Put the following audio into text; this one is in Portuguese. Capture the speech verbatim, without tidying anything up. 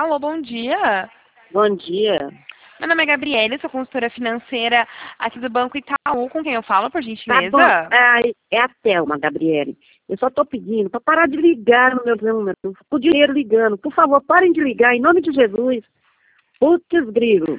Alô, bom dia. Bom dia. Meu nome é Gabriele, sou consultora financeira aqui do Banco Itaú. Com quem eu falo, por Tá gentileza? bom. É, é a Thelma, Gabriele. Eu só estou pedindo para parar de ligar no meu número, o dinheiro ligando. Por favor, parem de ligar, em nome de Jesus. Putz, grilo.